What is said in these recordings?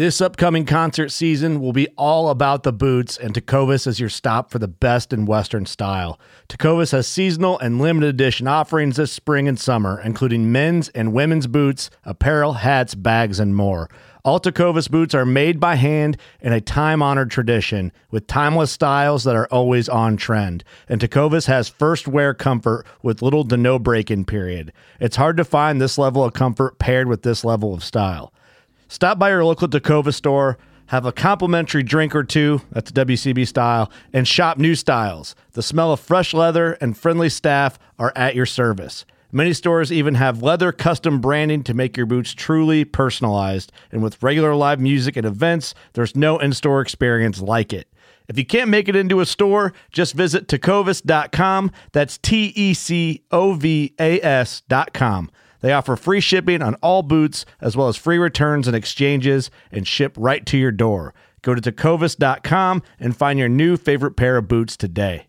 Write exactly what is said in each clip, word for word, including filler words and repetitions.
This upcoming concert season will be all about the boots, and Tecovas is your stop for the best in Western style. Tecovas has seasonal and limited edition offerings this spring and summer, including men's and women's boots, apparel, hats, bags, and more. All Tecovas boots are made by hand in a time-honored tradition with timeless styles that are always on trend. And Tecovas has first wear comfort with little to no break-in period. It's hard to find this level of comfort paired with this level of style. Stop by your local Tecovas store, have a complimentary drink or two, that's W C B style, and shop new styles. The smell of fresh leather and friendly staff are at your service. Many stores even have leather custom branding to make your boots truly personalized. And with regular live music and events, there's no in-store experience like it. If you can't make it into a store, just visit tecovas dot com. That's T E C O V A S dot com. They offer free shipping on all boots, as well as free returns and exchanges, and ship right to your door. Go to tecovas dot com and find your new favorite pair of boots today.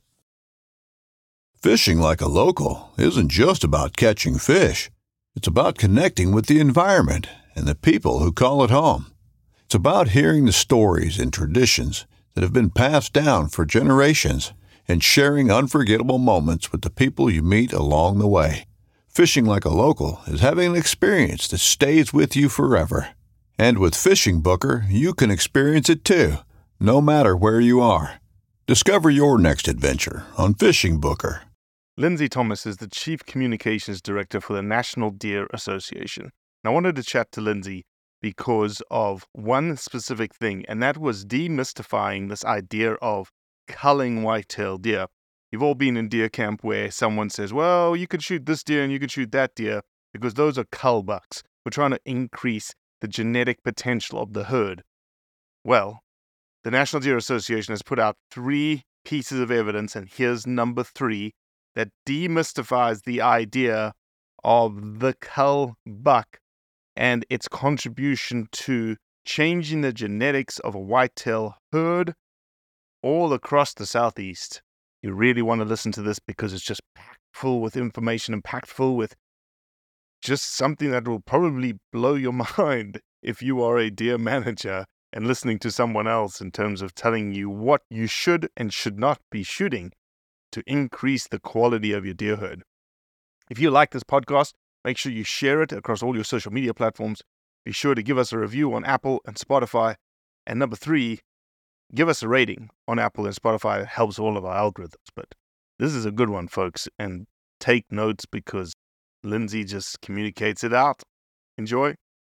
Fishing like a local isn't just about catching fish. It's about connecting with the environment and the people who call it home. It's about hearing the stories and traditions that have been passed down for generations and sharing unforgettable moments with the people you meet along the way. Fishing like a local is having an experience that stays with you forever. And with Fishing Booker, you can experience it too, no matter where you are. Discover your next adventure on Fishing Booker. Lindsay Thomas is the Chief Communications Director for the National Deer Association. And I wanted to chat to Lindsay because of one specific thing, and that was demystifying this idea of culling white-tailed deer. You've all been in deer camp where someone says, well, you can shoot this deer and you can shoot that deer because those are cull bucks. We're trying to increase the genetic potential of the herd. Well, the National Deer Association has put out three pieces of evidence, and here's number three, that demystifies the idea of the cull buck and its contribution to changing the genetics of a whitetail herd all across the Southeast. You really want to listen to this because it's just packed full with information and packed full with just something that will probably blow your mind if you are a deer manager and listening to someone else in terms of telling you what you should and should not be shooting to increase the quality of your deer herd. If you like this podcast, make sure you share it across all your social media platforms. Be sure to give us a review on Apple and Spotify. And number three, give us a rating on Apple and Spotify. It helps all of our algorithms. But this is a good one, folks. And take notes because Lindsay just communicates it out. Enjoy.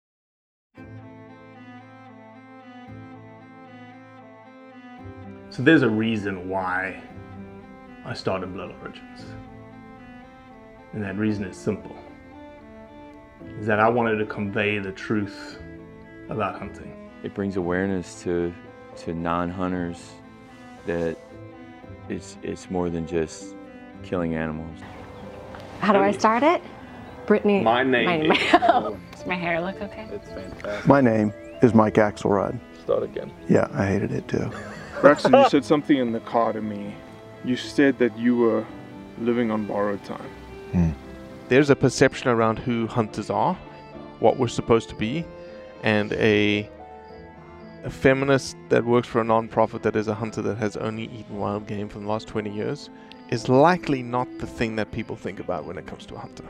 So there's a reason why I started Blood Origins. And that reason is simple. Is that I wanted to convey the truth about hunting. It brings awareness to to non-hunters that it's it's more than just killing animals. How do I start it? Brittany. My name my name. is... Does my hair look okay? It's fantastic. My name is Mike Axelrod. Start again. Yeah, I hated it too. Braxton, you said something in the car to me. You said that you were living on borrowed time. Hmm. There's a perception around who hunters are, what we're supposed to be, and a a feminist that works for a non-profit that is a hunter that has only eaten wild game for the last twenty years is likely not the thing that people think about when it comes to a hunter.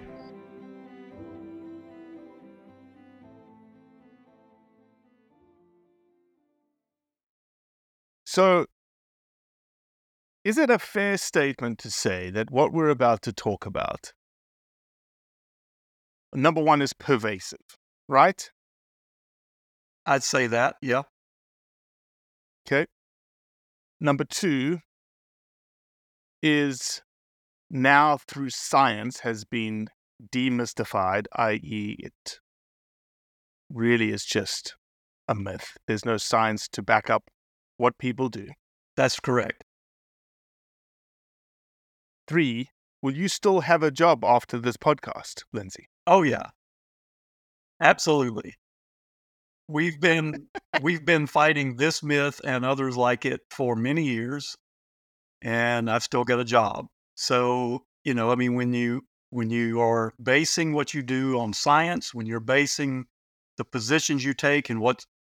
So, is it a fair statement to say that what we're about to talk about, number one, is pervasive, right? I'd say that, yeah. Okay. Number two is now through science has been demystified, that is it really is just a myth. There's no science to back up what people do. That's correct. Three, will you still have a job after this podcast, Lindsay? Oh, yeah. Absolutely. We've been we've been fighting this myth and others like it for many years, and I've still got a job. So, you know, I mean, when you when you are basing what you do on science, when you're basing the positions you take and what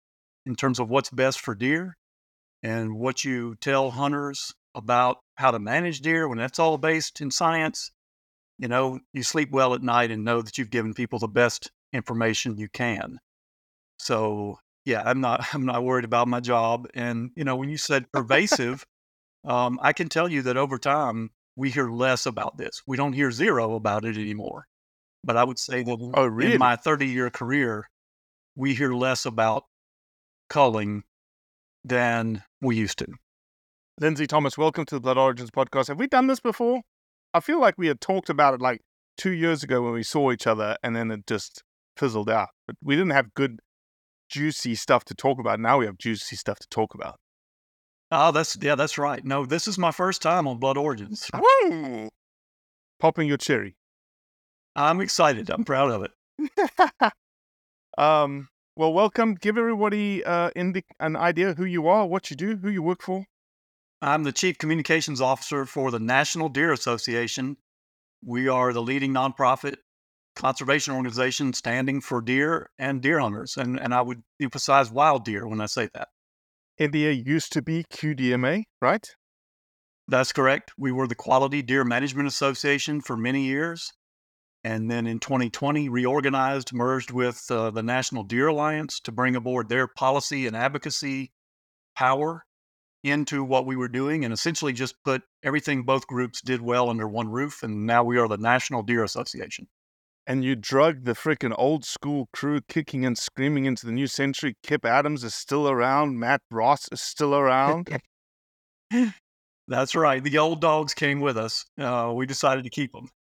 in terms of what's best for deer and what you tell hunters about how to manage deer, when that's all based in science, you know, you sleep well at night and know that you've given people the best information you can. So yeah, I'm not I'm not worried about my job. And you know, when you said pervasive, um, I can tell you that over time we hear less about this. We don't hear zero about it anymore. But I would say that Oh, really? in my thirty-year career, we hear less about culling than we used to. Lindsay Thomas, welcome to the Blood Origins podcast. Have we done this before? I feel like we had talked about it like two years ago when we saw each other, and then it just fizzled out. But we didn't have good, juicy stuff to talk about. Now we have juicy stuff to talk about. Oh, that's yeah, that's right. No, this is my first time on Blood Origins. Woo! Popping your cherry. I'm excited. I'm proud of it. um. Well, welcome. Give everybody uh, indi- an idea who you are, what you do, who you work for. I'm the Chief Communications Officer for the National Deer Association. We are the leading nonprofit conservation organization standing for deer and deer hunters. And, and I would emphasize wild deer when I say that. N D A used to be Q D M A, right? That's correct. We were the Quality Deer Management Association for many years. And then in twenty twenty, reorganized, merged with uh, the National Deer Alliance to bring aboard their policy and advocacy power into what we were doing, and essentially just put everything both groups did well under one roof. And now we are the National Deer Association. And you drug the freaking old school crew kicking and screaming into the new century. Kip Adams is still around. Matt Ross is still around. That's right. The old dogs came with us. Uh, we decided to keep them.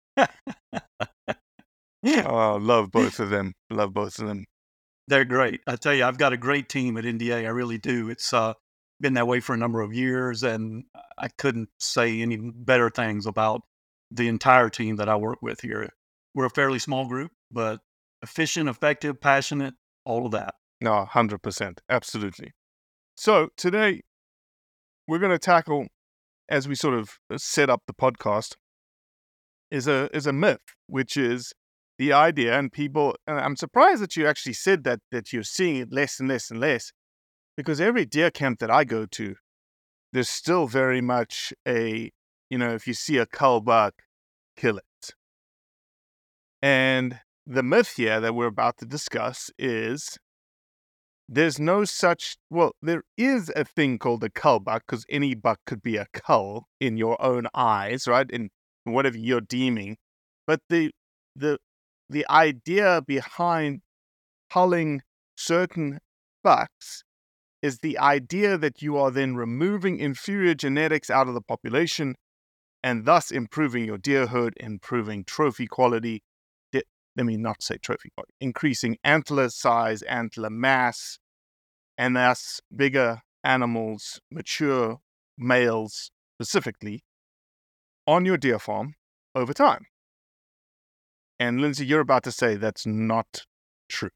Oh, love both of them. Love both of them. They're great. I tell you, I've got a great team at N D A. I really do. It's uh, been that way for a number of years, and I couldn't say any better things about the entire team that I work with here. We're a fairly small group, but efficient, effective, passionate, all of that. No, one hundred percent. Absolutely. So today, we're going to tackle, as we sort of set up the podcast, is a is a myth, which is the idea, and people, and I'm surprised that you actually said that, that you're seeing it less and less and less, because every deer camp that I go to, there's still very much a, you know, if you see a cull buck, kill it. And the myth here that we're about to discuss is there's no such, well, there is a thing called a cull buck, because any buck could be a cull in your own eyes, right? In whatever you're deeming. But the the the idea behind culling certain bucks is the idea that you are then removing inferior genetics out of the population and thus improving your deer herd, improving trophy quality. Let me not say trophy quality, increasing antler size, antler mass, and thus bigger animals, mature males specifically, on your deer farm over time. And Lindsay, you're about to say that's not true.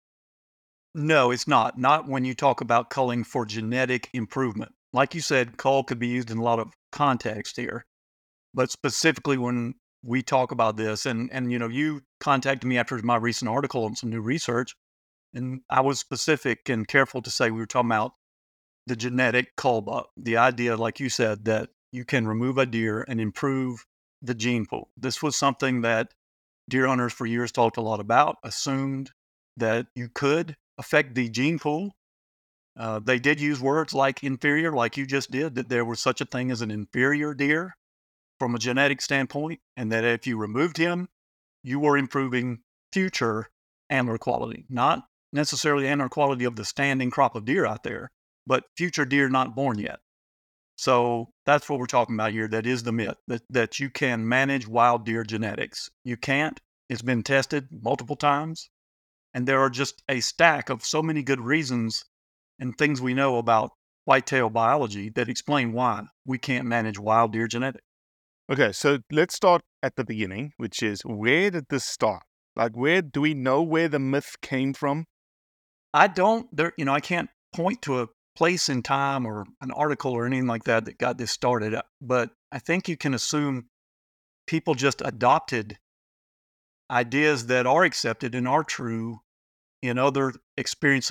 No, it's not. Not when you talk about culling for genetic improvement. Like you said, cull could be used in a lot of context here. But specifically when we talk about this, and, and you know, you contacted me after my recent article on some new research, and I was specific and careful to say we were talking about the genetic cull buck. The idea, like you said, that you can remove a deer and improve the gene pool. This was something that deer hunters for years talked a lot about, assumed that you could affect the gene pool. Uh, they did use words like inferior, like you just did, that there was such a thing as an inferior deer from a genetic standpoint, and that if you removed him, you were improving future antler quality, not necessarily antler quality of the standing crop of deer out there, but future deer not born yet. So that's what we're talking about here. That is the myth, that, that you can manage wild deer genetics. You can't. It's been tested multiple times. And there are just a stack of so many good reasons and things we know about whitetail biology that explain why we can't manage wild deer genetics. Okay, so let's start at the beginning, which is, where did this start? Like, where do we know where the myth came from? I don't, there, you know, I can't point to a place in time or an article or anything like that that got this started. But I think you can assume people just adopted ideas that are accepted and are true in other experience of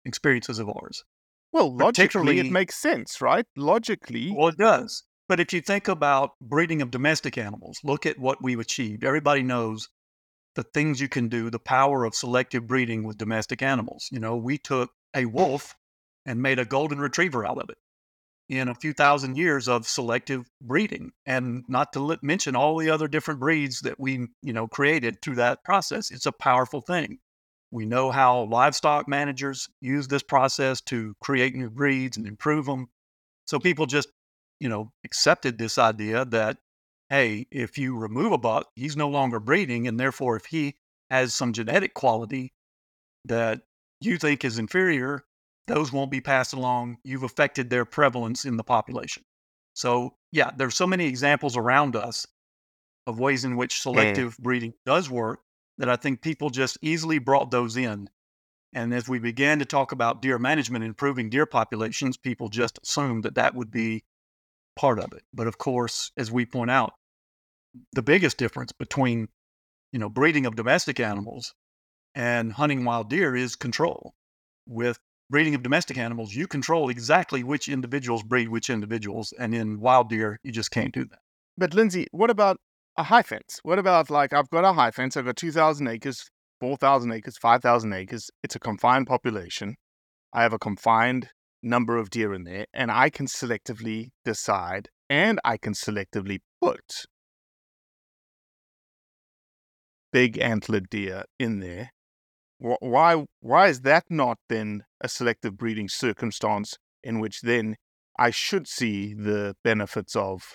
experiences of ours. Well, logically, it Particularly- makes sense, right? Logically, Well, it does. But if you think about breeding of domestic animals, look at what we've achieved. Everybody knows the things you can do, the power of selective breeding with domestic animals. You know, we took a wolf and made a golden retriever out of it in a few thousand years of selective breeding, and not to li- mention all the other different breeds that we, you know, created through that process. It's a powerful thing. We know how livestock managers use this process to create new breeds and improve them. So people just, you know, accepted this idea that, hey, if you remove a buck, he's no longer breeding, and therefore if he has some genetic quality that you think is inferior, those won't be passed along. You've affected their prevalence in the population. So yeah, there's so many examples around us of ways in which selective breeding does work that I think people just easily brought those in. And as we began to talk about deer management, improving deer populations, people just assumed that that would be part of it. But of course, as we point out, the biggest difference between, you know, breeding of domestic animals and hunting wild deer is control. With breeding of domestic animals, you control exactly which individuals breed which individuals, and in wild deer, you just can't do that. but Lindsay, what about a high fence? What about, like, I've got a high fence, I've got two thousand acres, four thousand acres, five thousand acres. It's a confined population. I have a confined number of deer in there, and I can selectively decide and I can selectively put big antlered deer in there. Wh- Why, why is that not then a selective breeding circumstance in which then I should see the benefits of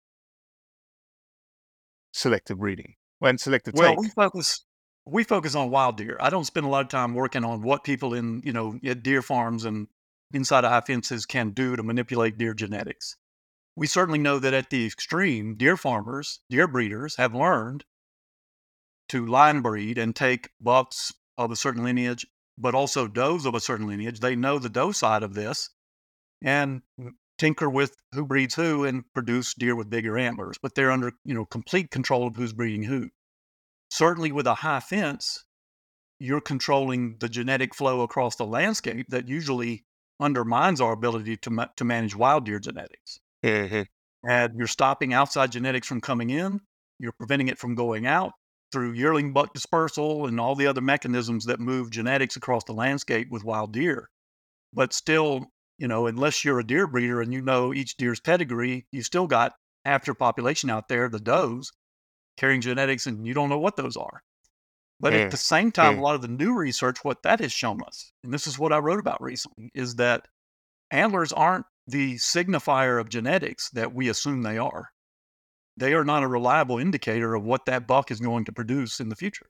selective breeding when selective Well, take? we focus we focus on wild deer. I don't spend a lot of time working on what people in, you know, at deer farms and inside of high fences can do to manipulate deer genetics. We certainly know that at the extreme, deer farmers, deer breeders have learned to line breed and take bucks of a certain lineage, but also does of a certain lineage. They know the doe side of this and tinker with who breeds who and produce deer with bigger antlers, but they're under, you know, complete control of who's breeding who. Certainly with a high fence, you're controlling the genetic flow across the landscape that usually undermines our ability to, ma- to manage wild deer genetics. Mhm. And you're stopping outside genetics from coming in. You're preventing it from going out through yearling buck dispersal and all the other mechanisms that move genetics across the landscape with wild deer. But still, you know, unless you're a deer breeder and you know each deer's pedigree, you still got half your population out there, the does, carrying genetics, and you don't know what those are. But Mm, at the same time, mm. a lot of the new research, what that has shown us, and this is what I wrote about recently, is that antlers aren't the signifier of genetics that we assume they are. They are not a reliable indicator of what that buck is going to produce in the future.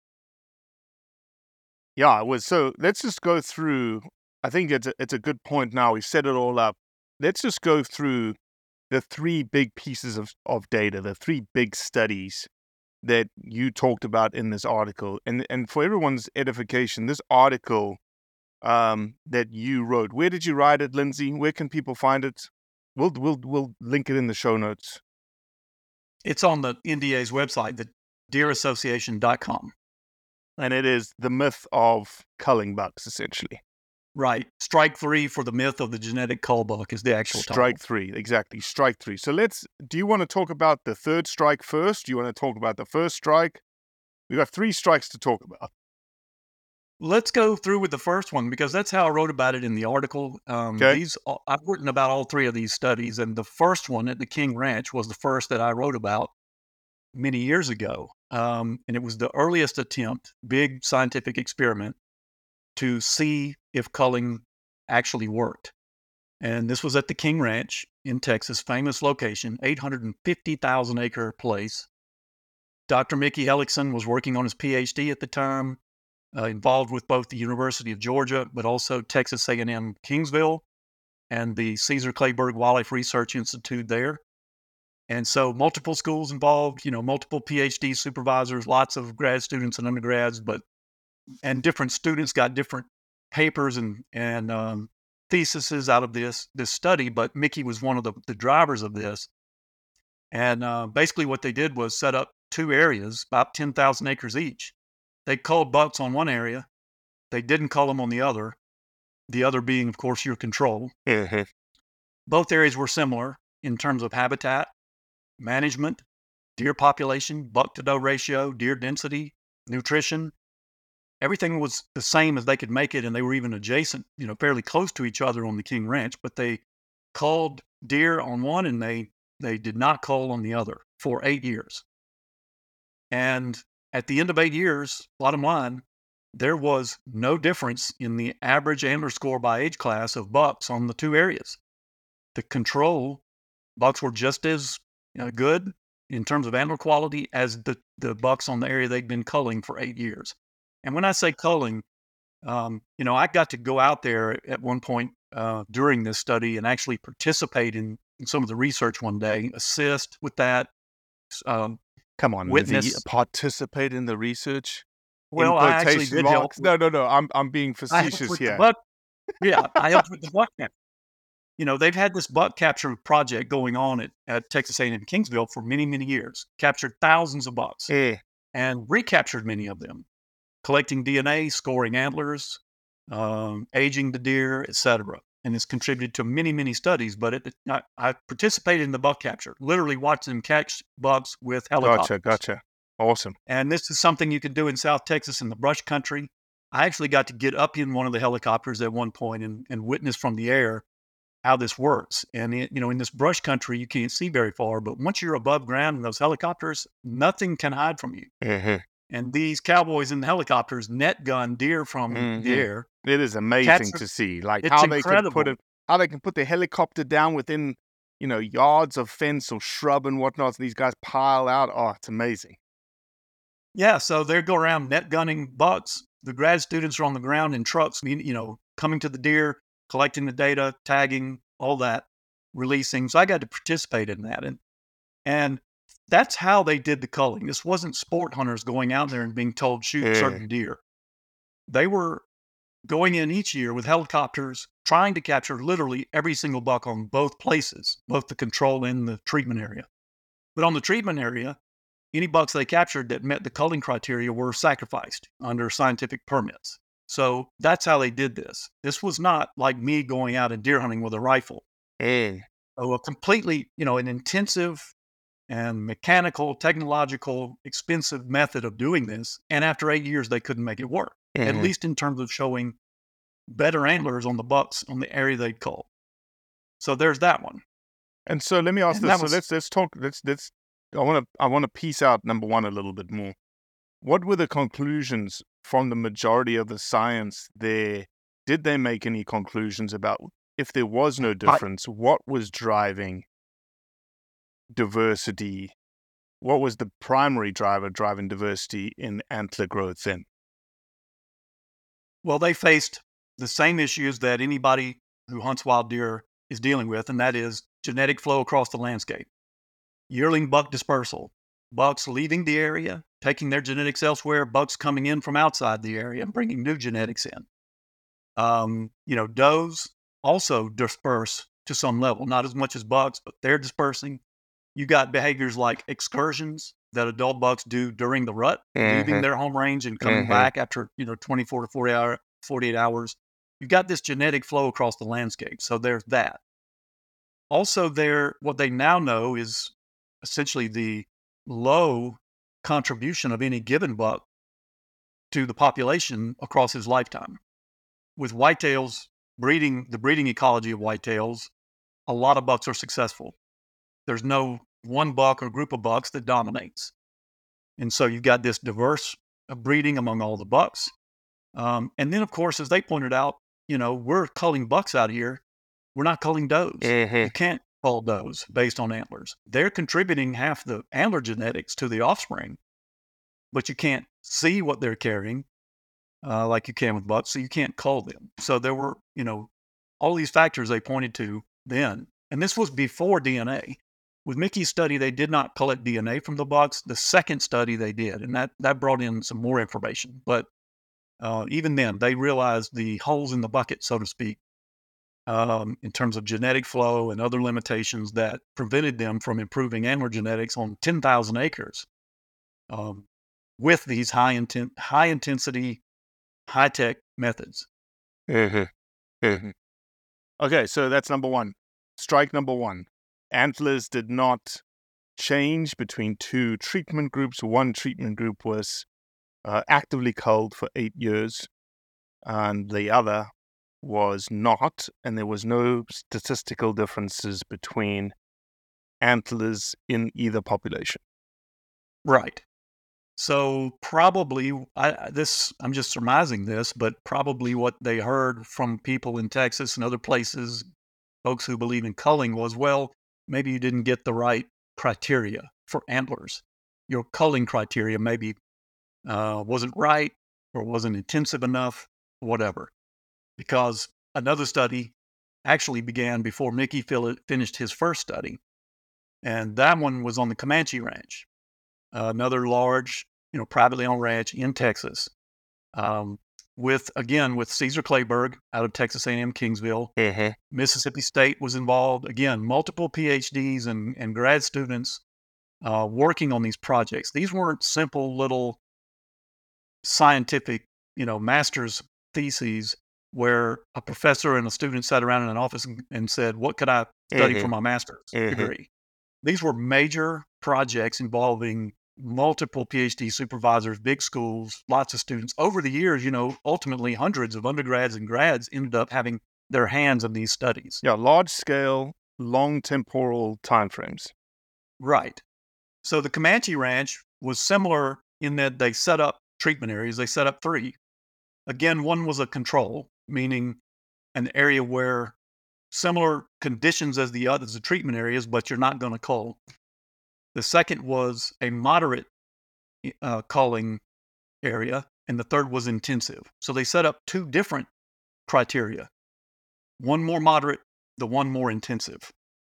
Yeah, it was. So let's just go through. I think it's a, it's a good point now. We've set it all up. Let's just go through the three big pieces of, of data, the three big studies that you talked about in this article. And and for everyone's edification, this article um, that you wrote, where did you write it, Lindsay? Where can people find it? We'll we'll we'll link it in the show notes. It's on the N D A's website, the deer association dot com. And it is the myth of culling bucks, essentially. Right. Strike three for the myth of the genetic cull buck is the actual Strike title. three, exactly. Strike three. So let's, do you want to talk about the third strike first? Do you want to talk about the first strike? We got three strikes to talk about. Let's go through with the first one because that's how I wrote about it in the article. Um, Okay. These I've written about all three of these studies, and the first one at the King Ranch was the first that I wrote about many years ago. Um, and it was the earliest attempt, big scientific experiment, to see if culling actually worked. And this was at the King Ranch in Texas, famous location, eight hundred fifty thousand acre place. Doctor Mickey Hellickson was working on his P H D at the time, uh, involved with both the University of Georgia, but also Texas A and M Kingsville and the Caesar Clayburgh Wildlife Research Institute there. And so multiple schools involved, you know, multiple P H D supervisors, lots of grad students and undergrads, but and different students got different papers and and um, theses out of this this study. But Mickey was one of the, the drivers of this. And uh, basically, what they did was set up two areas, about ten thousand acres each. They culled bucks on one area, they didn't cull them on the other, the other being, of course, your control. Mm-hmm. Both areas were similar in terms of habitat, management, deer population, buck to doe ratio, deer density, nutrition. Everything was the same as they could make it, and they were even adjacent, you know, fairly close to each other on the King Ranch, but they culled deer on one and they, they did not cull on the other for eight years. And at the end of eight years, bottom line, there was no difference in the average antler score by age class of bucks on the two areas. The control bucks were just as you know, good in terms of antler quality as the, the bucks on the area they'd been culling for eight years. And when I say culling, um, you know, I got to go out there at one point uh, during this study and actually participate in, in some of the research one day, assist with that. Um, Come on, witness, Lindsay, participate in the research. Well, I actually did help. No, no, no. I'm I'm being facetious here. Buck, yeah, I helped with the buck capture. You know, they've had this buck capture project going on at, at Texas A and M Kingsville for many, many years. Captured thousands of bucks yeah. and recaptured many of them, collecting D N A, scoring antlers, um, aging the deer, et cetera. And it's contributed to many, many studies. But it, I, I participated in the buck capture, literally watching them catch bucks with helicopters. Gotcha, gotcha. Awesome. And this is something you can do in South Texas in the brush country. I actually got to get up in one of the helicopters at one point and, and witness from the air how this works. And, it, you know, in this brush country, you can't see very far, but once you're above ground in those helicopters, nothing can hide from you. Mm-hmm. And these cowboys in the helicopters net gun deer from mm-hmm. the air. It is amazing Cats to see, like it's how they incredible. can put it, how they can put the helicopter down within, you know, yards of fence or shrub and whatnot. These guys pile out. Oh, it's amazing. Yeah, so they go around net gunning bucks. The grad students are on the ground in trucks, you know, coming to the deer, collecting the data, tagging, all that, releasing. So I got to participate in that. And, and that's how they did the culling. This wasn't sport hunters going out there and being told, shoot yeah. certain deer. They were going in each year with helicopters, trying to capture literally every single buck on both places, both the control and the treatment area. But on the treatment area, any bucks they captured that met the culling criteria were sacrificed under scientific permits. So that's how they did this. This was not like me going out and deer hunting with a rifle. Mm. So a completely, you know, an intensive and mechanical, technological, expensive method of doing this. And after eight years, they couldn't make it work, mm-hmm. at least in terms of showing better antlers on the bucks on the area they'd cull. So there's that one. And so let me ask and this. Was, so let's let's talk. Let's let's. I want to I want to piece out number one a little bit more. What were the conclusions from the majority of the science there? Did they make any conclusions about if there was no difference, I, what was driving diversity? What was the primary driver driving diversity in antler growth then? Well, they faced the same issues that anybody who hunts wild deer is dealing with, and that is genetic flow across the landscape. Yearling buck dispersal, bucks leaving the area, taking their genetics elsewhere, bucks coming in from outside the area and bringing new genetics in. Um, you know, does also disperse to some level, not as much as bucks, but they're dispersing. You got behaviors like excursions that adult bucks do during the rut, mm-hmm. leaving their home range and coming mm-hmm. back after, you know, twenty-four to forty hour, forty-eight hours. You've got this genetic flow across the landscape. So there's that. Also there, what they now know is essentially the low contribution of any given buck to the population across his lifetime. With whitetails, breeding, the breeding ecology of whitetails, a lot of bucks are successful. There's no one buck or group of bucks that dominates. And so you've got this diverse breeding among all the bucks. Um, and then, of course, as they pointed out, you know, we're culling bucks out here. We're not culling does. Mm-hmm. You can't cull does based on antlers. They're contributing half the antler genetics to the offspring, but you can't see what they're carrying uh, like you can with bucks, so you can't cull them. So there were, you know, all these factors they pointed to then. And this was before D N A. With Mickey's study, they did not collect D N A from the bucks. The second study they did, and that, that brought in some more information. But uh, even then, they realized the holes in the bucket, so to speak, um, in terms of genetic flow and other limitations that prevented them from improving antler genetics on ten thousand acres um, with these high intent, high intensity, high tech methods. Mm-hmm. Mhm. Okay, so that's number one. Strike number one. Antlers did not change between two treatment groups. One treatment group was uh, actively culled for eight years, and the other was not, and there was no statistical differences between antlers in either population. Right. So probably, I, this I'm just surmising this, but probably what they heard from people in Texas and other places, folks who believe in culling, was, well, maybe you didn't get the right criteria for antlers. Your culling criteria maybe uh, wasn't right or wasn't intensive enough, whatever. Because another study actually began before Mickey fil- finished his first study, and that one was on the Comanche Ranch, uh, another large, you know, privately owned ranch in Texas, um, with, again, with Caesar Clayburgh out of Texas A and M Kingsville. Mm-hmm. Mississippi State was involved. Again, multiple P H Ds and, and grad students uh, working on these projects. These weren't simple little scientific, you know, master's theses where a professor and a student sat around in an office and, and said, what could I study Mhm. for my master's Mhm. degree? These were major projects involving multiple P H D supervisors, big schools, lots of students. Over the years, you know, ultimately hundreds of undergrads and grads ended up having their hands in these studies. Yeah, large scale, long temporal timeframes. Right. So the Comanche Ranch was similar in that they set up treatment areas. They set up three. Again, one was a control, meaning an area where similar conditions as the others, the treatment areas, but you're not going to cull. The second was a moderate uh, culling area, and the third was intensive. So they set up two different criteria, one more moderate, the one more intensive.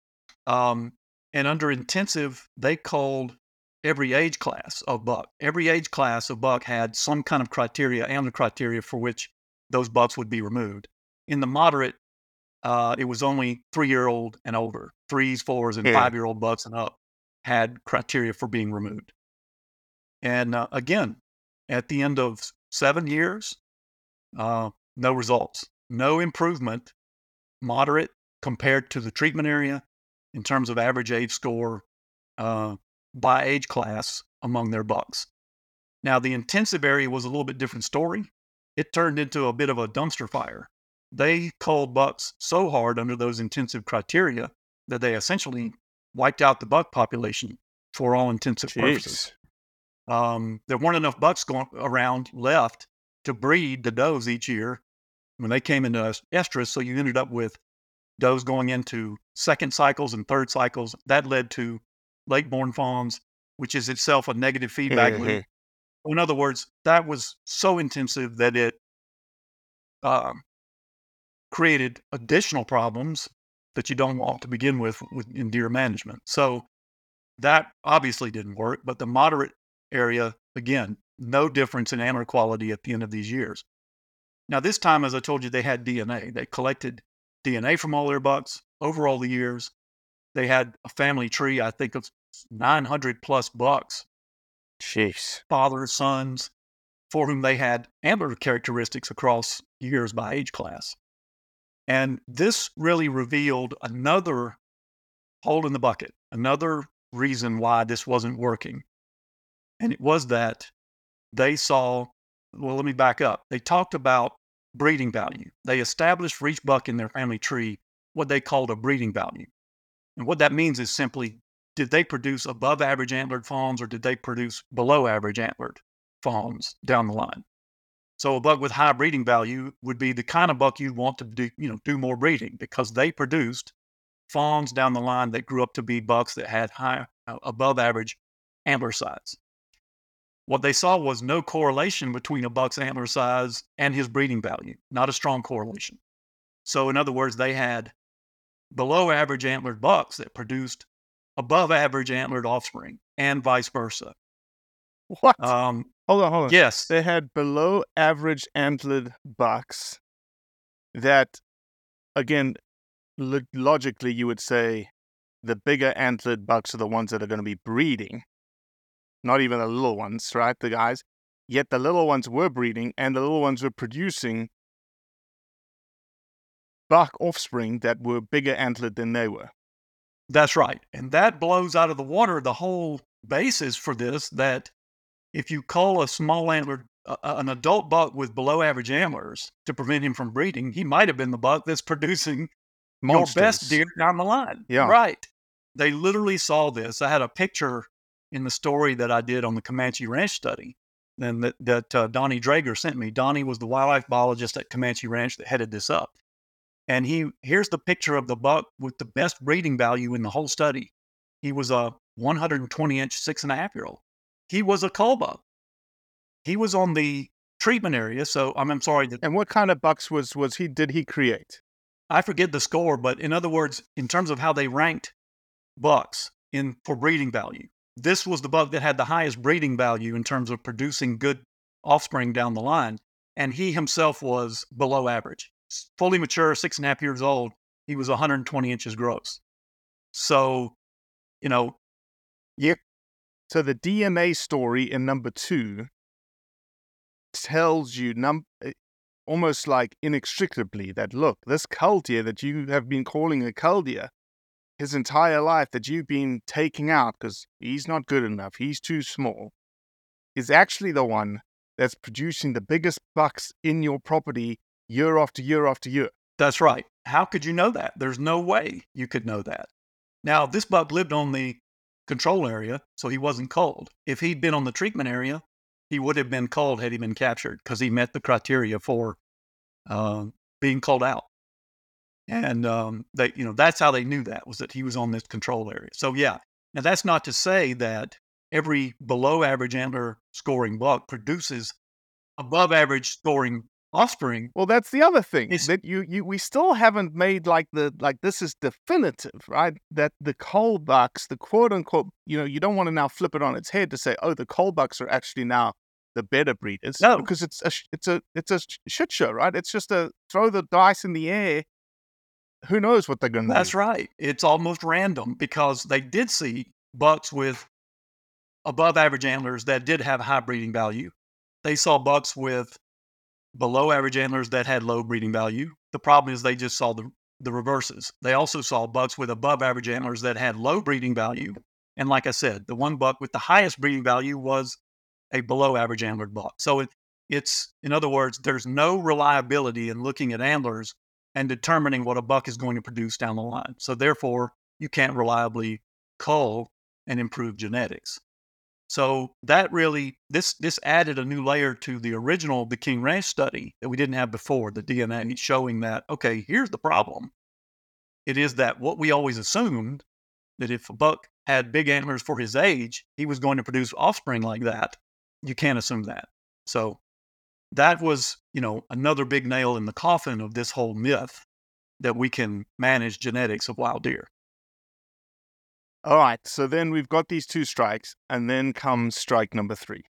Um, and under intensive, they culled every age class of buck. Every age class of buck had some kind of criteria and the criteria for which those bucks would be removed. In the moderate, uh, it was only three-year-old and older. Threes, fours, and Yeah. five-year-old bucks and up had criteria for being removed. And uh, again, at the end of seven years, uh, no results, no improvement, moderate compared to the treatment area in terms of average age score uh, by age class among their bucks. Now, the intensive area was a little bit different story. It turned into a bit of a dumpster fire. They culled bucks so hard under those intensive criteria that they essentially wiped out the buck population for all intensive purposes. Jeez. Um, there weren't enough bucks going around left to breed the does each year when they came into est- estrus. So you ended up with does going into second cycles and third cycles. That led to late-born fawns, which is itself a negative feedback Mhm. loop. In other words, that was so intensive that it um, created additional problems that you don't want to begin with, with in deer management. So that obviously didn't work, but the moderate area, again, no difference in antler quality at the end of these years. Now, this time, as I told you, they had D N A. They collected D N A from all their bucks over all the years. They had a family tree, I think, of nine hundred plus bucks, Jeez. fathers, sons, for whom they had antler characteristics across years by age class. And this really revealed another hole in the bucket, another reason why this wasn't working. And it was that they saw, well, let me back up. They talked about breeding value. They established for each buck in their family tree what they called a breeding value. And what that means is simply, did they produce above average antlered fawns or did they produce below average antlered fawns down the line? So a buck with high breeding value would be the kind of buck you'd want to do, you know, do more breeding because they produced fawns down the line that grew up to be bucks that had high, uh, above average antler size. What they saw was no correlation between a buck's antler size and his breeding value, not a strong correlation. So in other words, they had below average antlered bucks that produced above average antlered offspring and vice versa. What? Um, hold on, hold on. yes. They had below average antlered bucks that, again, lo- logically, you would say the bigger antlered bucks are the ones that are going to be breeding, not even the little ones, right? The guys. Yet the little ones were breeding and the little ones were producing buck offspring that were bigger antlered than they were. That's right. And that blows out of the water the whole basis for this, that if you cull a small antlered, uh, an adult buck with below average antlers to prevent him from breeding, he might have been the buck that's producing Monsters. your best deer down the line. Yeah. Right. They literally saw this. I had a picture in the story that I did on the Comanche Ranch study and that, that uh, Donnie Drager sent me. Donnie was the wildlife biologist at Comanche Ranch that headed this up. And he here's the picture of the buck with the best breeding value in the whole study. He was a one hundred twenty inch, six and a half year old. He was a cull buck. He was on the treatment area. So I'm, I'm sorry. The, And what kind of bucks was was he did he create? I forget the score, but in other words, in terms of how they ranked bucks in for breeding value, this was the buck that had the highest breeding value in terms of producing good offspring down the line. And he himself was below average. Fully mature, six and a half years old, he was one hundred twenty inches gross. So, you know, Yep. So the D N A story in number two tells you num almost like inextricably that, look, this cull deer that you have been calling a cull deer his entire life, that you've been taking out because he's not good enough, he's too small, is actually the one that's producing the biggest bucks in your property year after year after year. That's right. How could you know that? There's no way you could know that. Now, this buck lived on the control area, so he wasn't culled. If he'd been on the treatment area, he would have been culled had he been captured because he met the criteria for uh, being culled out. And um, they, you know, that's how they knew that, was that he was on this control area. So yeah. Now that's not to say that every below average antler scoring buck produces above average scoring offspring. Well, that's the other thing, It's- that you, you we still haven't made like the like this is definitive, right? That the cull bucks, the quote unquote, you know, you don't want to now flip it on its head to say, oh, the cull bucks are actually now the better breeders. No. Because it's a sh- it's a it's a sh- shit show, right? It's just a throw the dice in the air. Who knows what they're going to do? That's right. It's almost random because they did see bucks with above average antlers that did have high breeding value. They saw bucks with below average antlers that had low breeding value. The problem is they just saw the, the reverses. They also saw bucks with above average antlers that had low breeding value. And like I said, the one buck with the highest breeding value was a below average antlered buck. So it, it's, in other words, there's no reliability in looking at antlers and determining what a buck is going to produce down the line. So therefore, you can't reliably cull and improve genetics. So that really, this this added a new layer to the original The King Ranch study that we didn't have before, the D N A, showing that, okay, here's the problem. It is that what we always assumed, that if a buck had big antlers for his age, he was going to produce offspring like that. You can't assume that. So that was, you know, another big nail in the coffin of this whole myth that we can manage genetics of wild deer. All right, so then we've got these two strikes, and then comes strike number three,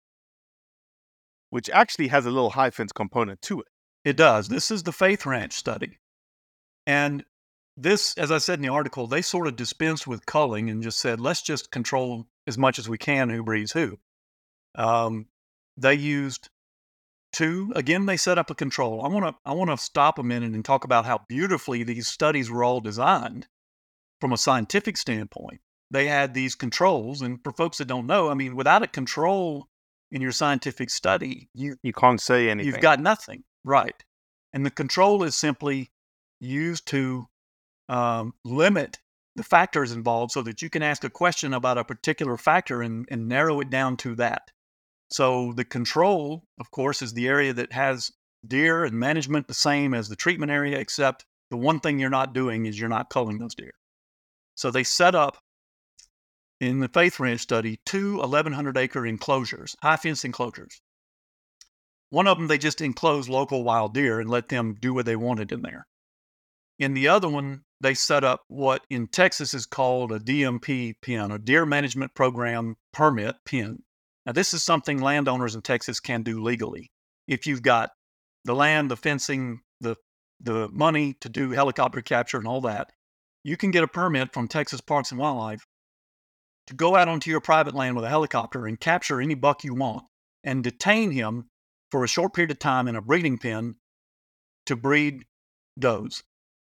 which actually has a little high fence component to it. It does. This is the Faith Ranch study. And this, as I said in the article, they sort of dispensed with culling and just said, let's just control as much as we can who breeds who. Um, they used two, again, they set up a control. I want to I want to stop a minute and talk about how beautifully these studies were all designed from a scientific standpoint. They had these controls, and for folks that don't know, I mean, without a control in your scientific study, you You can't say anything. you've got nothing, right? And the control is simply used to um, limit the factors involved so that you can ask a question about a particular factor and, and narrow it down to that. So the control, of course, is the area that has deer and management the same as the treatment area, except the one thing you're not doing is you're not culling those deer. So they set up, in the Faith Ranch study, two eleven hundred acre enclosures, high fence enclosures. One of them, they just enclosed local wild deer and let them do what they wanted in there. In the other one, they set up what in Texas is called a D M P pen, a Deer Management Program Permit pen. Now, this is something landowners in Texas can do legally. If you've got the land, the fencing, the, the money to do helicopter capture and all that, you can get a permit from Texas Parks and Wildlife to go out onto your private land with a helicopter and capture any buck you want and detain him for a short period of time in a breeding pen to breed does.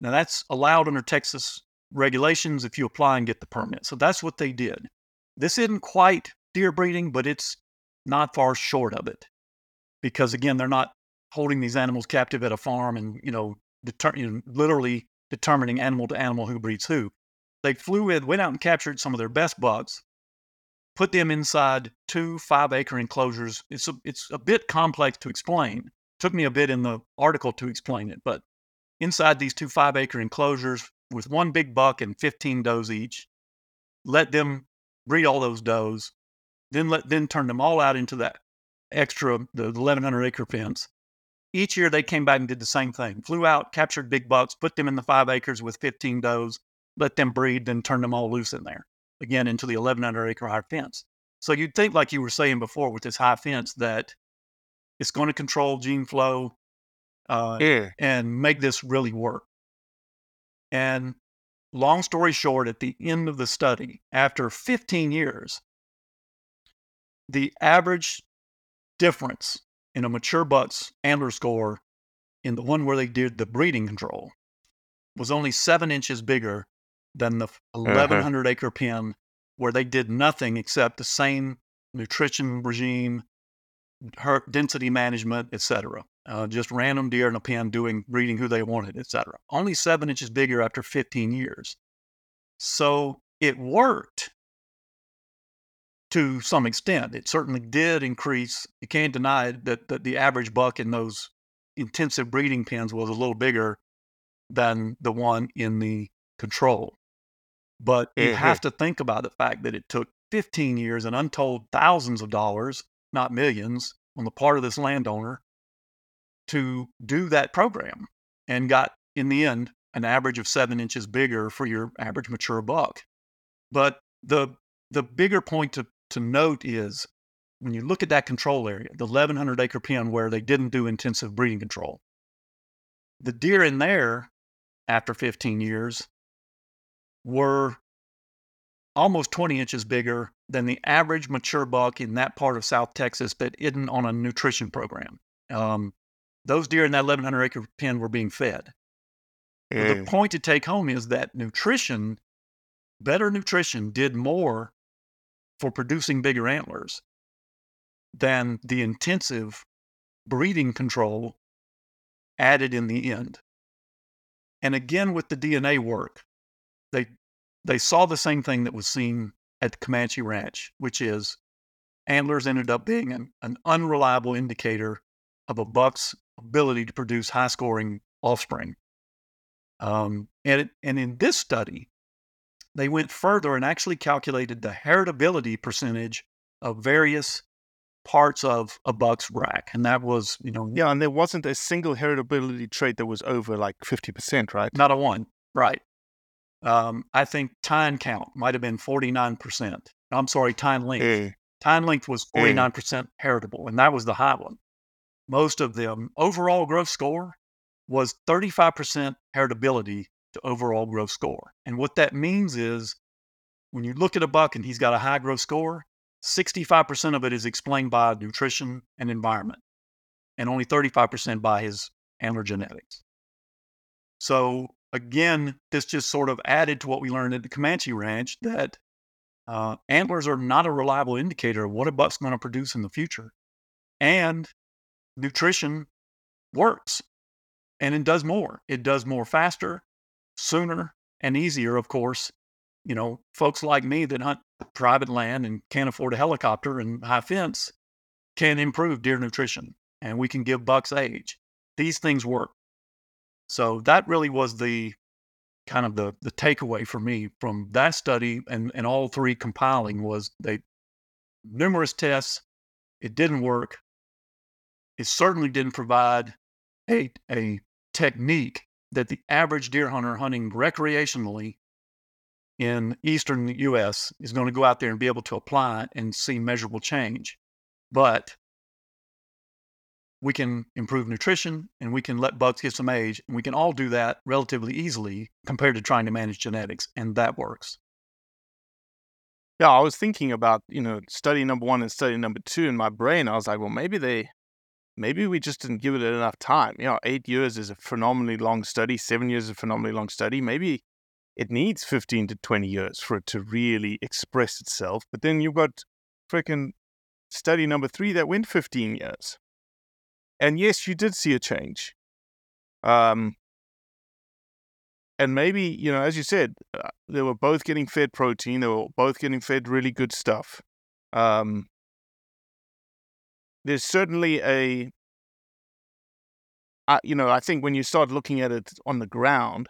Now, that's allowed under Texas regulations if you apply and get the permit. So that's what they did. This isn't quite deer breeding, but it's not far short of it. Because, again, they're not holding these animals captive at a farm and, you know, deter- you know literally determining animal to animal who breeds who. They flew in, went out and captured some of their best bucks, put them inside two five-acre enclosures. It's a, it's a bit complex to explain. Took me a bit in the article to explain it, but inside these two five-acre enclosures with one big buck and fifteen does each, let them breed all those does, then let then turn them all out into that extra, the eleven hundred acre fence. Each year they came back and did the same thing. Flew out, captured big bucks, put them in the five acres with fifteen does, let them breed, then turn them all loose in there. Again, into the eleven hundred acre high fence. So you'd think, like you were saying before with this high fence, that it's going to control gene flow uh, Yeah. and make this really work. And long story short, at the end of the study, after fifteen years, the average difference in a mature buck's antler score in the one where they did the breeding control was only seven inches bigger than the eleven hundred acre pen where they did nothing except the same nutrition regime, herd density management, et cetera. Uh, just random deer in a pen doing breeding who they wanted, et cetera. Only seven inches bigger after fifteen years. So it worked to some extent. It certainly did increase. You can't deny it, that, that the average buck in those intensive breeding pens was a little bigger than the one in the control. But you Mhm. have to think about the fact that it took fifteen years and untold thousands of dollars, not millions, on the part of this landowner to do that program, and got, in the end, an average of seven inches bigger for your average mature buck. But the the bigger point to, to note is, when you look at that control area, the eleven hundred acre pen where they didn't do intensive breeding control, the deer in there, after fifteen years, were almost twenty inches bigger than the average mature buck in that part of South Texas that isn't on a nutrition program. Um, those deer in that eleven hundred acre pen were being fed. But Yeah. the point to take home is that nutrition, better nutrition, did more for producing bigger antlers than the intensive breeding control added in the end. And again, with the D N A work, they they saw the same thing that was seen at the Comanche Ranch, which is antlers ended up being an, an unreliable indicator of a buck's ability to produce high-scoring offspring. Um, and, it, and in this study, they went further and actually calculated the heritability percentage of various parts of a buck's rack. And that was, you know, Yeah, and there wasn't a single heritability trait that was over like fifty percent, right? not a one. Right. Um, I think tine count might have been forty-nine percent. I'm sorry, tine length. Yeah. Tine length was forty-nine percent heritable, and that was the high one. Most of them, overall growth score was thirty-five percent heritability to overall growth score. And what that means is, when you look at a buck and he's got a high growth score, sixty-five percent of it is explained by nutrition and environment, and only thirty-five percent by his antler genetics. So again, this just sort of added to what we learned at the Comanche Ranch, that uh, antlers are not a reliable indicator of what a buck's going to produce in the future. And nutrition works, and it does more. It does more faster, sooner, and easier, of course. You know, folks like me that hunt private land and can't afford a helicopter and high fence can improve deer nutrition, and we can give bucks age. These things work. So that really was the kind of the, the takeaway for me from that study, and, and all three compiling was they numerous tests. It didn't work. It certainly didn't provide a, a technique that the average deer hunter hunting recreationally in eastern U S is going to go out there and be able to apply and see measurable change. But we can improve nutrition, and we can let bucks get some age, and we can all do that relatively easily compared to trying to manage genetics, and that works. Yeah, I was thinking about, you know, study number one and study number two in my brain. I was like, well, maybe they maybe we just didn't give it enough time. You know, eight years is a phenomenally long study. Seven years is a phenomenally long study. Maybe it needs fifteen to twenty years for it to really express itself. But then you've got freaking study number three that went fifteen years. And yes, you did see a change. Um, and maybe, you know, as you said, uh, they were both getting fed protein. They were both getting fed really good stuff. Um, there's certainly a, uh, you know, I think when you start looking at it on the ground,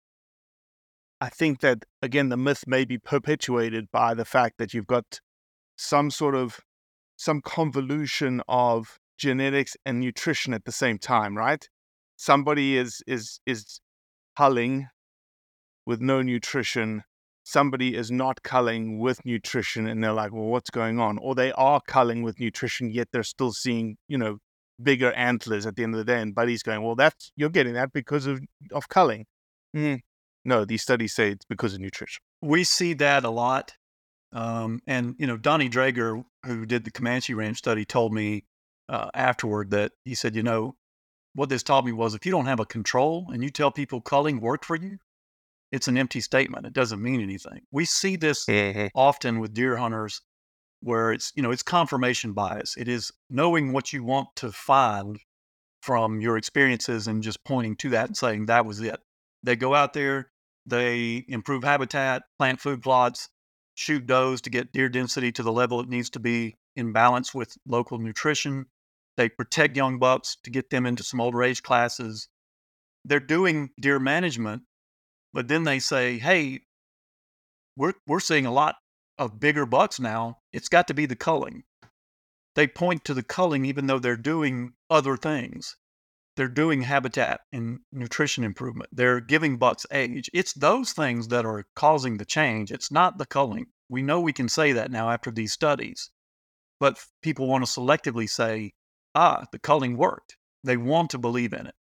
I think that, again, the myth may be perpetuated by the fact that you've got some sort of, some convolution of genetics and nutrition at the same time, right? Somebody is is is culling with no nutrition. Somebody is not culling with nutrition, and they're like, well, what's going on? Or they are culling with nutrition, yet they're still seeing, you know, bigger antlers at the end of the day. And Buddy's going, well, that's, you're getting that because of, of culling. Mm. No, these studies say it's because of nutrition. We see that a lot. Um, and, you know, Donnie Drager, who did the Comanche Ranch study, told me uh, afterward that he said, you know, what this taught me was if you don't have a control and you tell people culling worked for you, it's an empty statement. It doesn't mean anything. We see this mm-hmm. often with deer hunters where it's, you know, it's confirmation bias. It is knowing what you want to find from your experiences and just pointing to that and saying that was it. They go out there, they improve habitat, plant food plots, shoot does to get deer density to the level it needs to be in balance with local nutrition. They protect young bucks to get them into some older age classes. They're doing deer management, but then they say, hey, we're we're seeing a lot of bigger bucks now. It's got to be the culling. They point to the culling even though they're doing other things. They're doing habitat and nutrition improvement. They're giving bucks age. It's those things that are causing the change. It's not the culling. We know we can say that now after these studies. But people want to selectively say, ah, the culling worked. They want to believe in it.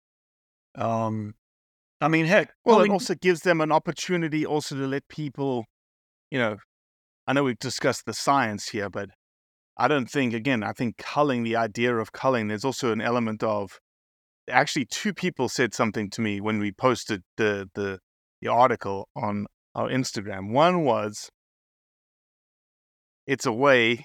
Um, I mean, heck. Well, culling, it also gives them an opportunity also to let people, you know, I know we've discussed the science here, but I don't think, again, I think culling, the idea of culling, there's also an element of, actually two people said something to me when we posted the, the, the article on our Instagram. One was, it's a way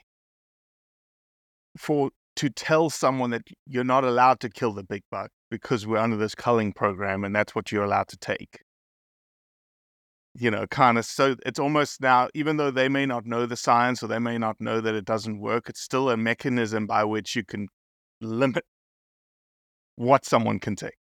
for to tell someone that you're not allowed to kill the big buck because we're under this culling program and that's what you're allowed to take. You know, kind of, so it's almost now, even though they may not know the science or they may not know that it doesn't work, it's still a mechanism by which you can limit what someone can take.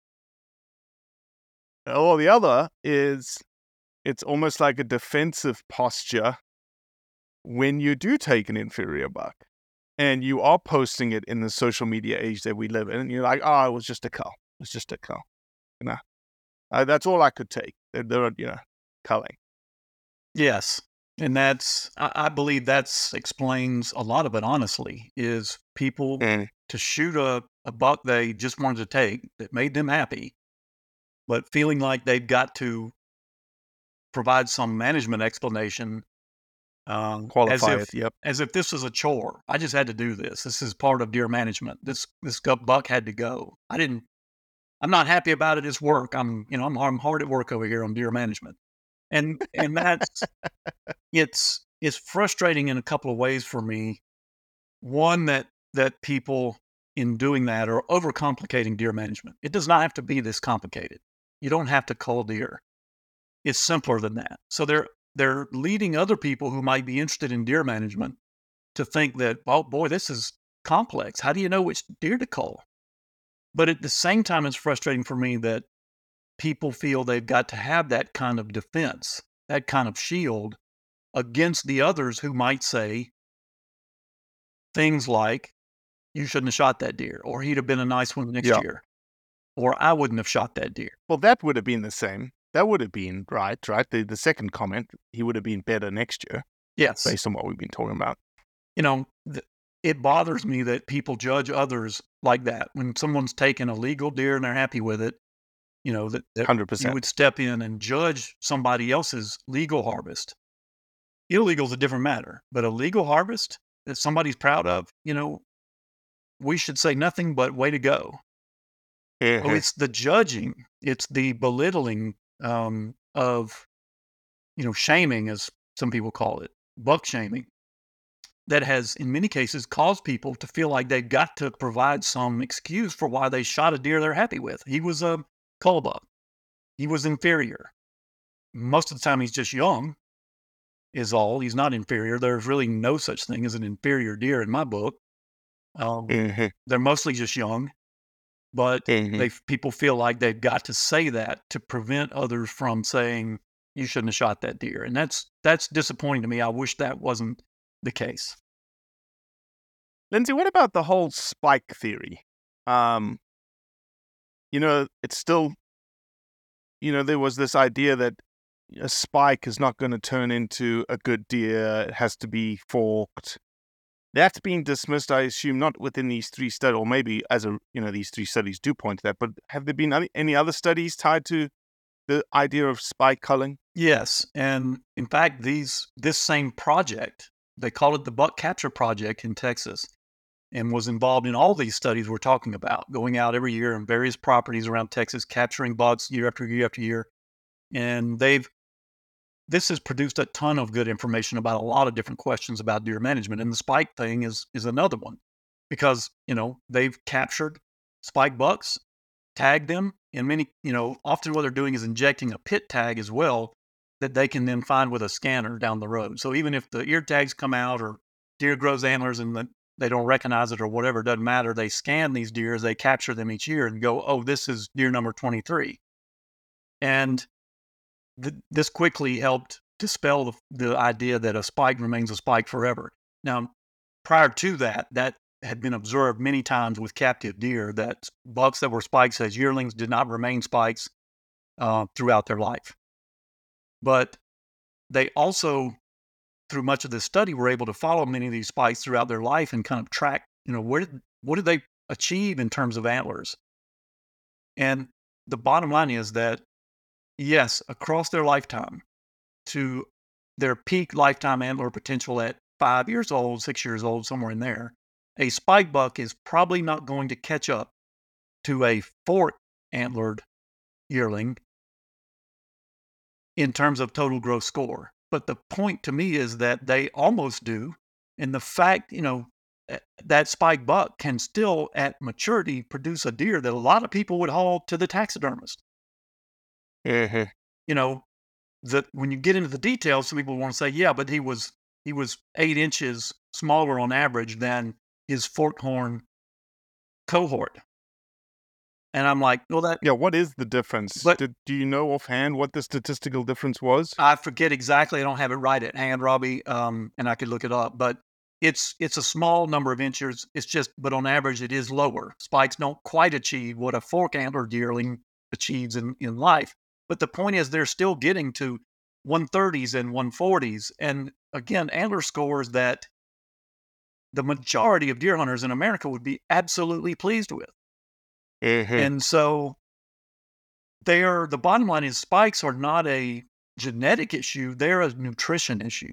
Or the other is, it's almost like a defensive posture when you do take an inferior buck. And you are posting it in the social media age that we live in. And you're like, oh, it was just a cull. It was just a cull. You know, uh, that's all I could take. They're, they're you know, culling. Yes. And that's, I, I believe that's explains a lot of it, honestly, is people mm. to shoot a, a buck they just wanted to take that made them happy, but feeling like they've got to provide some management explanation. Um, Qualify as if, it, yep. As if this was a chore. I just had to do this. This is part of deer management. This this buck had to go. I didn't. I'm not happy about it. It's work. I'm you know I'm, I'm hard at work over here on deer management, and and that's it's it's frustrating in a couple of ways for me. One, that that people in doing that are overcomplicating deer management. It does not have to be this complicated. You don't have to cull deer. It's simpler than that. So they're They're leading other people who might be interested in deer management to think that, oh boy, this is complex. How do you know which deer to cull? But at the same time, it's frustrating for me that people feel they've got to have that kind of defense, that kind of shield against the others who might say things like, you shouldn't have shot that deer, or he'd have been a nice one next yeah. year, or I wouldn't have shot that deer. Well, that would have been the same. That would have been right, right? The the second comment, he would have been better next year. Yes. Based on what we've been talking about. You know, th- it bothers me that people judge others like that. When someone's taken a legal deer and they're happy with it, you know, that, that one hundred percent. You would step in and judge somebody else's legal harvest. Illegal is a different matter, but a legal harvest that somebody's proud of, you know, we should say nothing but way to go. Mm-hmm. Oh, it's the judging, it's the belittling um, of, you know, shaming, as some people call it, buck shaming, that has, in many cases, caused people to feel like they've got to provide some excuse for why they shot a deer they're happy with. He was a cull buck. He was inferior. Most of the time, he's just young, is all. He's not inferior. There's really no such thing as an inferior deer in my book. Um, Mm-hmm. They're mostly just young, but Mhm. they people feel like they've got to say that to prevent others from saying you shouldn't have shot that deer, and that's that's disappointing to me. I wish that wasn't the case. Lindsay, what about the whole spike theory? Um, you know, it's still, you know, there was this idea that a spike is not going to turn into a good deer. It has to be forked. That's being dismissed, I assume, not within these three studies, or maybe as a, you know, these three studies do point to that, but have there been any, any other studies tied to the idea of spike culling? Yes, and in fact, these this same project, they called it the Buck Capture Project in Texas, and was involved in all these studies we're talking about, going out every year on various properties around Texas, capturing bucks year after year after year. And they've this has produced a ton of good information about a lot of different questions about deer management. And the spike thing is is another one, because, you know, they've captured spike bucks, tagged them, and many, you know, often what they're doing is injecting a pit tag as well that they can then find with a scanner down the road. So even if the ear tags come out or deer grows antlers and the, they don't recognize it or whatever, it doesn't matter. They scan these deer as they capture them each year and go, oh, this is deer number twenty-three. And th- this quickly helped dispel the, the idea that a spike remains a spike forever. Now, prior to that, that had been observed many times with captive deer, that bucks that were spikes as yearlings did not remain spikes uh, throughout their life. But they also, through much of this study, were able to follow many of these spikes throughout their life and kind of track, you know, where did, what did they achieve in terms of antlers? And the bottom line is that, yes, across their lifetime, to their peak lifetime antler potential at five years old, six years old, somewhere in there, a spike buck is probably not going to catch up to a fork antlered yearling in terms of total gross score. But the point to me is that they almost do. And the fact, you know, that spike buck can still at maturity produce a deer that a lot of people would haul to the taxidermist. Mm-hmm. You know, that when you get into the details, some people want to say, yeah, but he was he was eight inches smaller on average than his forkhorn cohort. And I'm like, well, that Yeah, what is the difference? But- Did, do you know offhand what the statistical difference was? I forget exactly. I don't have it right at hand, Robbie, um, and I could look it up. But it's it's a small number of inches. It's just, but on average, it is lower. Spikes don't quite achieve what a fork antler deerling achieves in, in life. But the point is, they're still getting to one thirties and one forties. And again, antler scores that the majority of deer hunters in America would be absolutely pleased with. Mm-hmm. And so they are, the bottom line is spikes are not a genetic issue. They're a nutrition issue.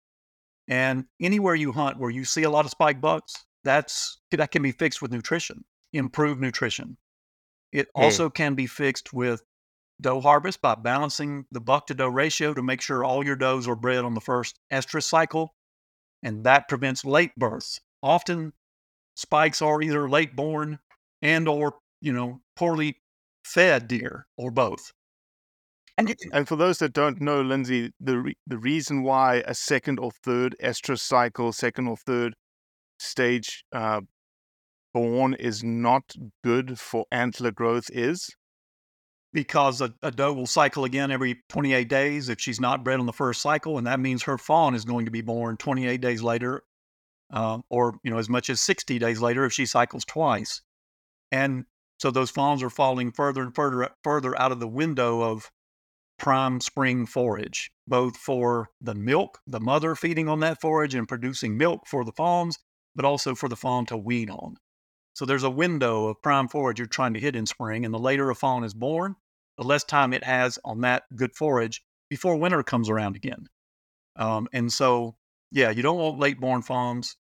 And anywhere you hunt where you see a lot of spike bucks, that's, that can be fixed with nutrition, improved nutrition. It Hmm. also can be fixed with doe harvest by balancing the buck to doe ratio to make sure all your does are bred on the first estrus cycle. And that prevents late births. Often spikes are either late born and or, you know, poorly fed deer, or both. And it, And for those that don't know, Lindsay, the re- the reason why a second or third estrus cycle, second or third stage uh, born is not good for antler growth is? because a, a doe will cycle again every twenty-eight days if she's not bred on the first cycle, and that means her fawn is going to be born twenty-eight days later, um, or, you know, as much as sixty days later if she cycles twice. And so those fawns are falling further and further further out of the window of prime spring forage, both for the milk, the mother feeding on that forage and producing milk for the fawns, but also for the fawn to wean on. So there's a window of prime forage you're trying to hit in spring, and the later a fawn is born, the less time it has on that good forage before winter comes around again. Um, and so, yeah, you don't want late born fawns.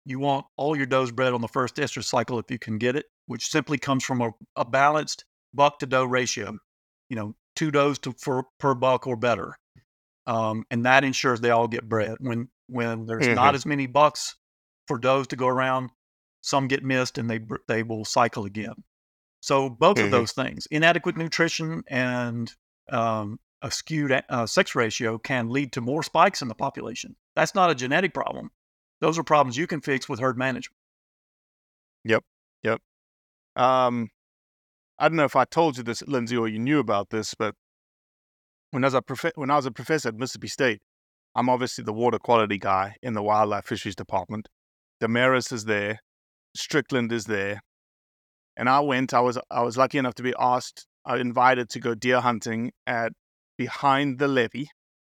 You want all your does bred on the first estrus cycle if you can get it, which simply comes from a, a balanced buck to doe ratio. You know, two does to for per buck or better, um, and that ensures they all get bred. When when there's Mhm. not as many bucks for does to go around, some get missed and they br- they will cycle again. So both Mhm. of those things, inadequate nutrition and um, a skewed uh, sex ratio, can lead to more spikes in the population. That's not a genetic problem. Those are problems you can fix with herd management. Yep. Yep. Um, I don't know if I told you this, Lindsay, or you knew about this, but when I was a prof- when I was a professor at Mississippi State, I'm obviously the water quality guy in the wildlife fisheries department. Damaris is there, Strickland is there, and I went. I was I was lucky enough to be asked, uh, invited to go deer hunting at behind the levee,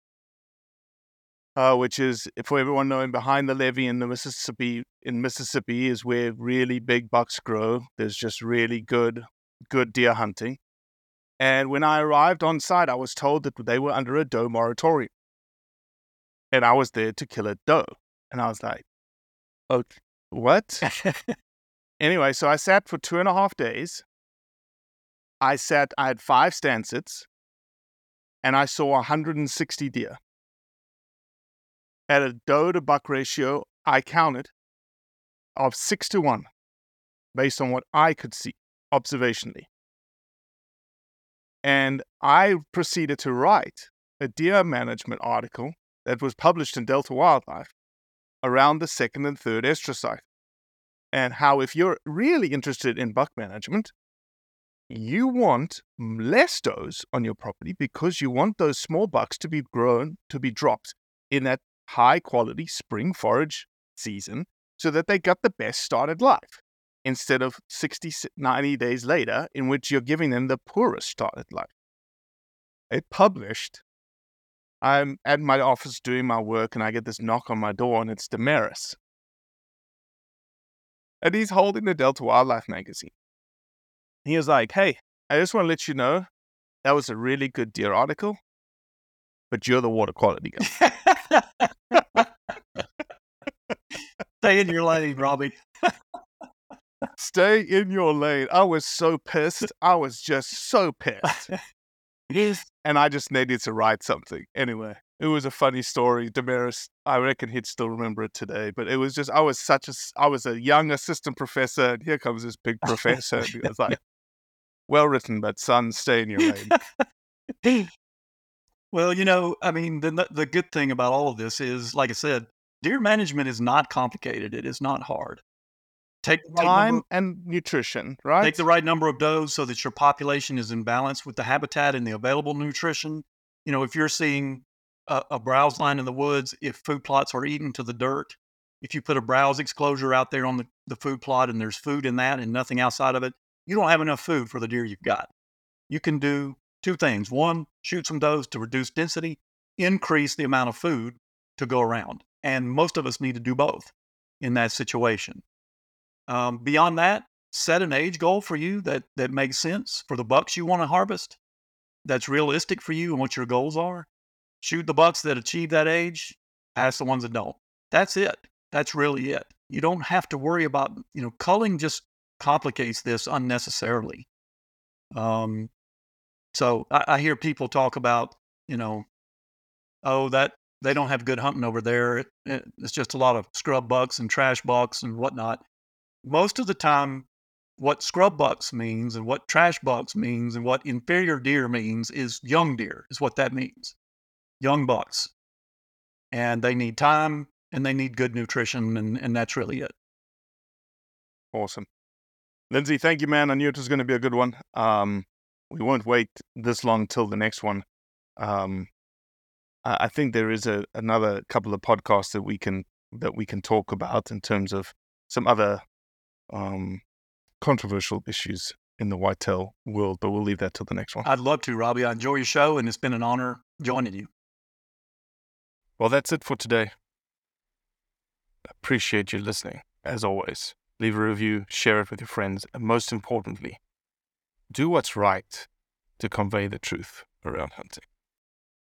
uh, which is, for everyone knowing, behind the levee in the Mississippi in Mississippi is where really big bucks grow. There's just really good good deer hunting. And when I arrived on site, I was told that they were under a doe moratorium, and I was there to kill a doe. And I was like, "Oh, what?" Anyway, so I sat for two and a half days. I sat. I had five stand sits, and I saw one hundred sixty deer. At a doe to buck ratio, I counted of six to one, based on what I could see observationally. And I proceeded to write a deer management article that was published in Delta Wildlife around the second and third estrus cycle, and how if you're really interested in buck management, you want less does on your property because you want those small bucks to be grown, to be dropped in that high quality spring forage season so that they got the best start at life, instead of sixty, ninety days later in which you're giving them the poorest start at life. It published. I'm at my office doing my work and I get this knock on my door and it's Damaris. And he's holding the Delta Wildlife magazine. He was like, "Hey, I just want to let you know that was a really good deer article, but you're the water quality guy." Stay in your lane, Robbie. Stay in your lane. I was so pissed. I was just so pissed. And I just needed to write something. Anyway, it was a funny story. Damaris, I reckon he'd still remember it today. But it was just, I was such a, I was a young assistant professor, and here comes this big professor. And he was like, "Well written, but son, stay in your lane." Well, you know, I mean, the the good thing about all of this is, like I said, deer management is not complicated. It is not hard. Take the right Time number, and nutrition, right? take the right number of does so that your population is in balance with the habitat and the available nutrition. You know, if you're seeing a, a browse line in the woods, if food plots are eaten to the dirt, if you put a browse exclosure out there on the, the food plot and there's food in that and nothing outside of it, you don't have enough food for the deer you've got. You can do two things. One, shoot some does to reduce density, increase the amount of food to go around. And most of us need to do both in that situation. Um, beyond that, set an age goal for you that, that makes sense for the bucks you want to harvest, that's realistic for you and what your goals are. Shoot the bucks that achieve that age, pass the ones that don't. That's it. That's really it. You don't have to worry about, you know, culling just complicates this unnecessarily. Um, so I, I hear people talk about, you know, oh, that they don't have good hunting over there. It, it, it's just a lot of scrub bucks and trash bucks and whatnot. Most of the time, what scrub bucks means and what trash bucks means and what inferior deer means is young deer, is what that means. Young bucks. And they need time and they need good nutrition, and, and that's really it. Awesome. Lindsay, thank you, man. I knew it was going to be a good one. Um, we won't wait this long till the next one. Um, I, I think there is a, another couple of podcasts that we can that we can talk about in terms of some other um, controversial issues in the whitetail world, but we'll leave that till the next one. I'd love to, Robbie. I enjoy your show, and it's been an honor joining you. Well, that's it for today. Appreciate you listening, as always. Leave a review, share it with your friends, and most importantly, do what's right to convey the truth around hunting.